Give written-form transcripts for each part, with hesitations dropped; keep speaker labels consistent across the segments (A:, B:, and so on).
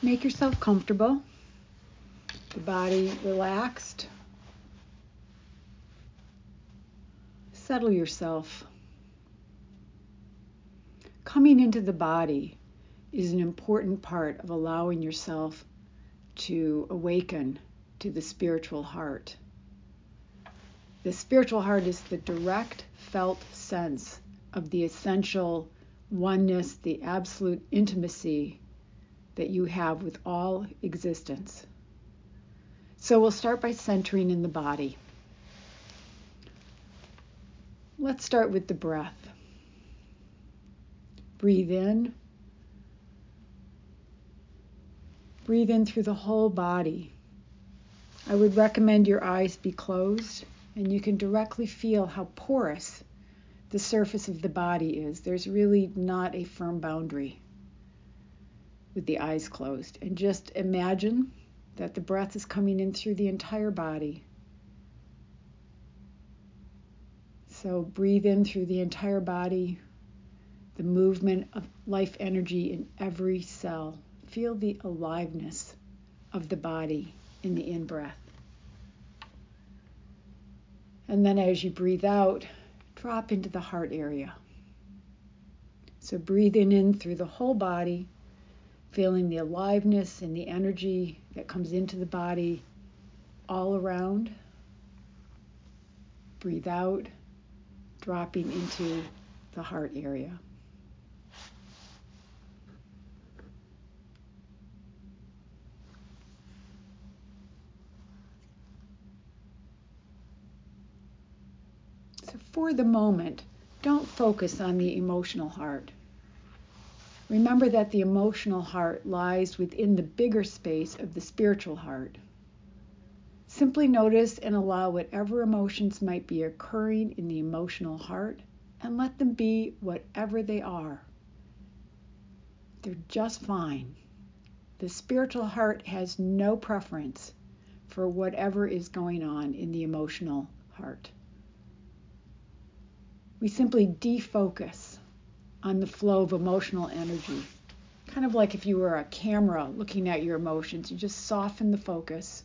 A: Make yourself comfortable, the body relaxed. Settle yourself. Coming into the body is an important part of allowing yourself to awaken to the spiritual heart. The spiritual heart is the direct felt sense of the essential oneness, the absolute intimacy that you have with all existence. So we'll start by centering in the body. Let's start with the breath. Breathe in. Breathe in through the whole body. I would recommend your eyes be closed, and you can directly feel how porous the surface of the body is. There's really not a firm boundary with the eyes closed. And just imagine that the breath is coming in through the entire body. So breathe in through the entire body, the movement of life energy in every cell. Feel the aliveness of the body in the in-breath. And then as you breathe out, drop into the heart area. So breathing in through the whole body, feeling the aliveness and the energy that comes into the body all around. Breathe out, dropping into the heart area. So for the moment, don't focus on the emotional heart. Remember that the emotional heart lies within the bigger space of the spiritual heart. Simply notice and allow whatever emotions might be occurring in the emotional heart, and let them be whatever they are. They're just fine. The spiritual heart has no preference for whatever is going on in the emotional heart. We simply defocus on the flow of emotional energy. Kind of like if you were a camera looking at your emotions, you just soften the focus,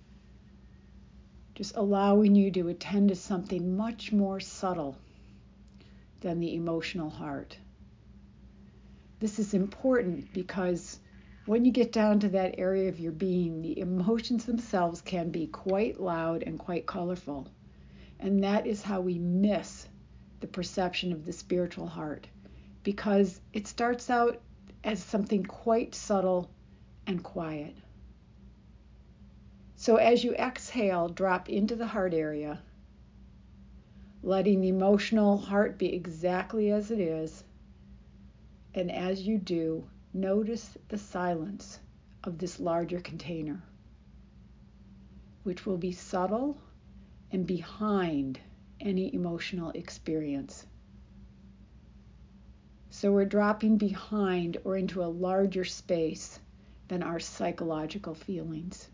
A: just allowing you to attend to something much more subtle than the emotional heart. This is important because when you get down to that area of your being, the emotions themselves can be quite loud and quite colorful. And that is how we miss the perception of the spiritual heart, because it starts out as something quite subtle and quiet. So as you exhale, drop into the heart area, letting the emotional heart be exactly as it is. And as you do, notice the silence of this larger container, which will be subtle and behind any emotional experience. So we're dropping behind or into a larger space than our psychological feelings.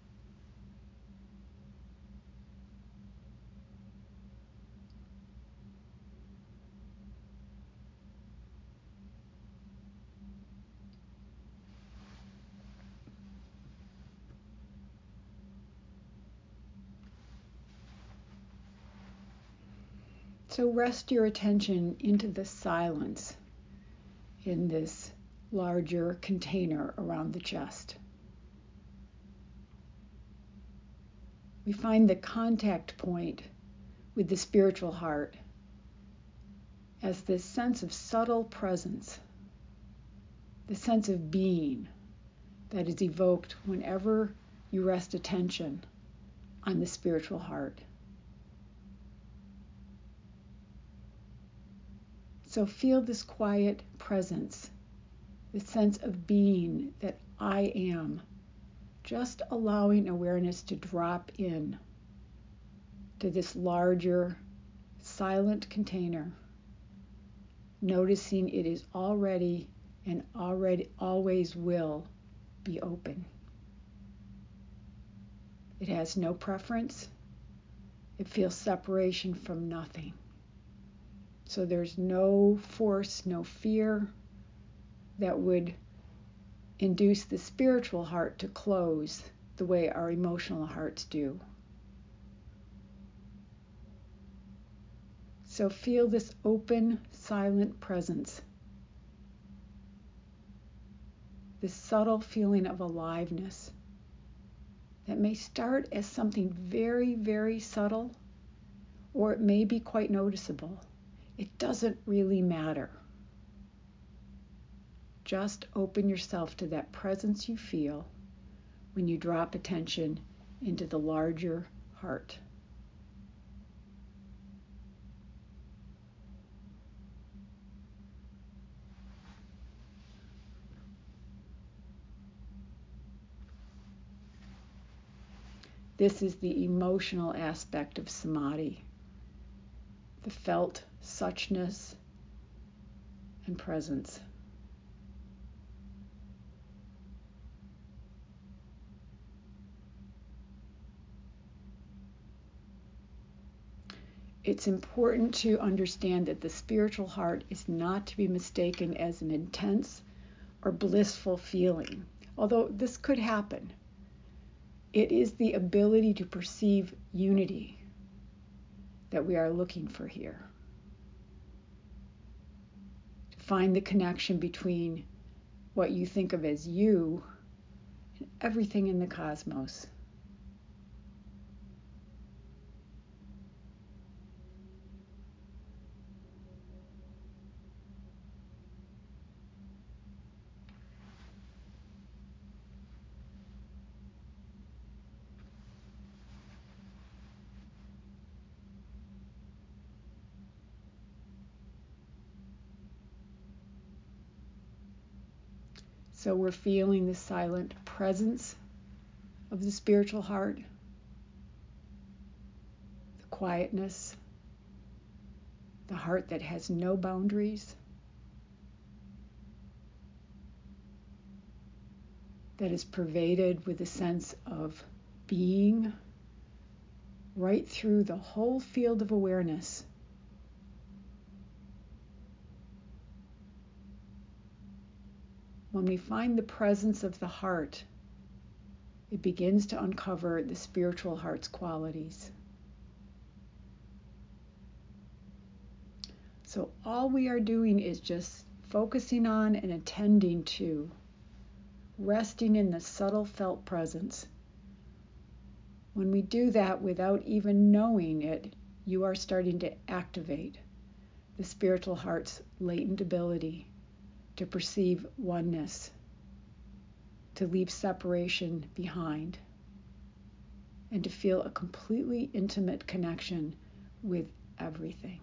A: So rest your attention into the silence in this larger container around the chest. We find the contact point with the spiritual heart as this sense of subtle presence, the sense of being that is evoked whenever you rest attention on the spiritual heart. So feel this quiet presence, the sense of being that I am, just allowing awareness to drop in to this larger, silent container, noticing it is already and always will be open. It has no preference. It feels separation from nothing. So there's no force, no fear that would induce the spiritual heart to close the way our emotional hearts do. So feel this open, silent presence, this subtle feeling of aliveness that may start as something very, very subtle, or it may be quite noticeable. It doesn't really matter. Just open yourself to that presence you feel when you drop attention into the larger heart. This is the emotional aspect of samadhi, the felt suchness and presence. It's important to understand that the spiritual heart is not to be mistaken as an intense or blissful feeling, although this could happen. It is the ability to perceive unity that we are looking for here. To find the connection between what you think of as you and everything in the cosmos. So we're feeling the silent presence of the spiritual heart, the quietness, the heart that has no boundaries, that is pervaded with a sense of being right through the whole field of awareness. When we find the presence of the heart, it begins to uncover the spiritual heart's qualities. So all we are doing is just focusing on and attending to, resting in the subtle felt presence. When we do that without even knowing it, you are starting to activate the spiritual heart's latent ability to perceive oneness, to leave separation behind, and to feel a completely intimate connection with everything.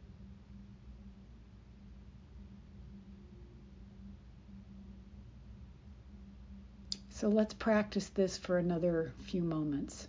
A: So let's practice this for another few moments.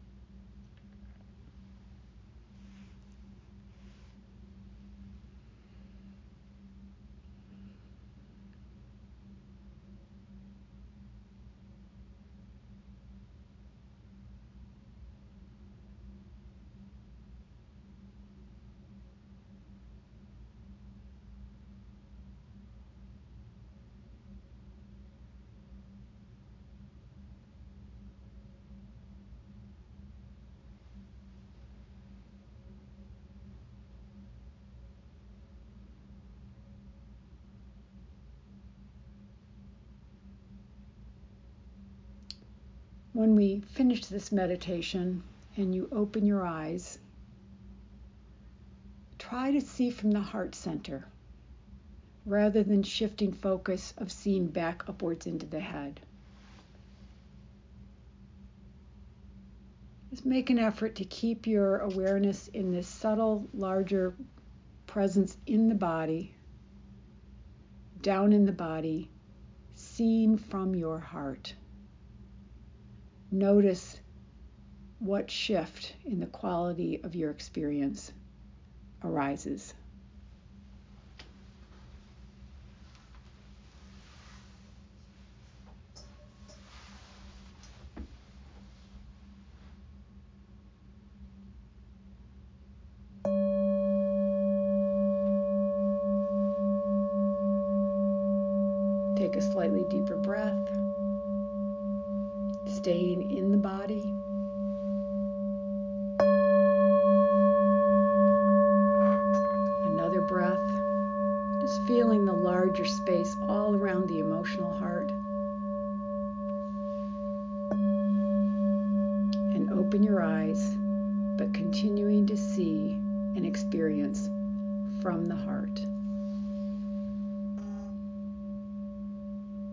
A: When we finish this meditation and you open your eyes, try to see from the heart center rather than shifting focus of seeing back upwards into the head. Just make an effort to keep your awareness in this subtle, larger presence in the body, down in the body, seen from your heart. Notice what shift in the quality of your experience arises. take a slightly deeper breath, staying in the body. Another breath, just feeling the larger space all around the emotional heart. And open your eyes, but continuing to see and experience from the heart.